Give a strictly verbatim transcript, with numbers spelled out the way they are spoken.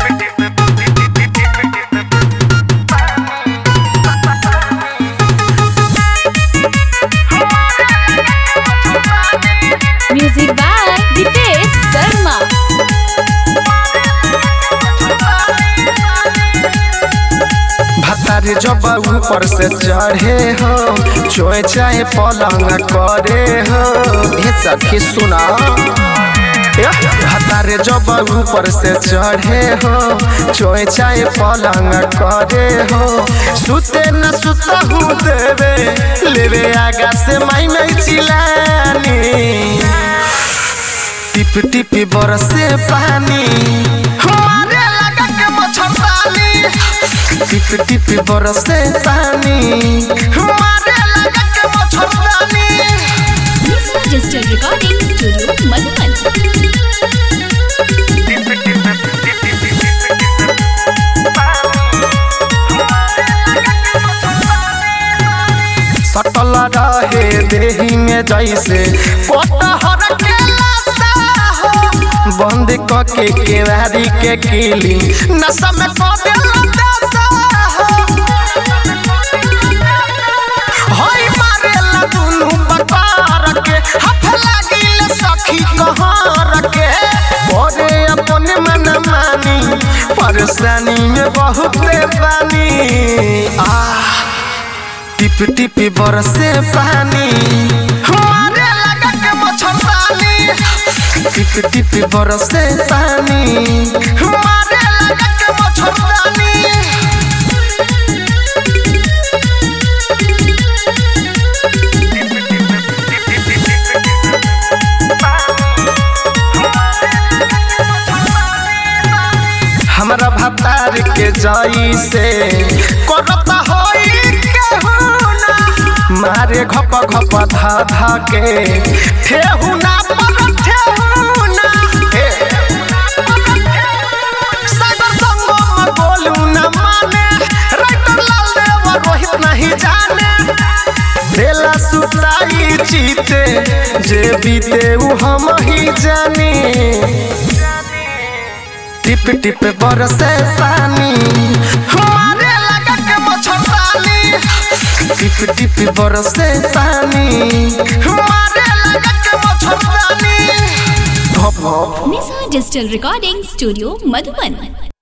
Music by Dipesh Sharma. भतारी जब ऊपर से चढ़े हो चोए चाहे पलंग करे हो ये सखी सुना। भतारी जब ऊपर से चढ़े हो चोए चाहे पलंग करे हो सुते न सुता हूँ देवे लेवे आगा से माई नहीं चिलानी टिप टिप बरसे पानी हमारे लगा के मच्छरदानी टिप टिप बरसे पानी हमारे लगा के मच्छरदानी। Digital Recording Studio Madhuban. सटल रहे देही में जैसे कटहर के लाशा हो बंद कके केवारी के किली नशा में कर देला दशा हो होई मारेला दुनु बकार के हाथ लागिल सखी कहर के भोरे अपन मन मानी परेशानी में बहुत बानी आ टिप टिप बरसे पानी हमारे लगा के मच्छरदानी टिप टिप बरसे पानी हमारे लगा के मच्छरदानी। हमरा भतार के जाई से करता होई मारे घप घप धा धा के ठेहुना पर ठेहुना सागर संग में बोलू न माने राइटर लाल देव रोहित नहीं जाने देला सुताई चीते जे बीते उ हम ही जाने टिप टिप बरसे पानी हमारे लगा के मच्छरदानी टिप टिप बरसे पानी हमारे लगा के मच्छरदानी। Nisa Digital Recording Studio Madhuban.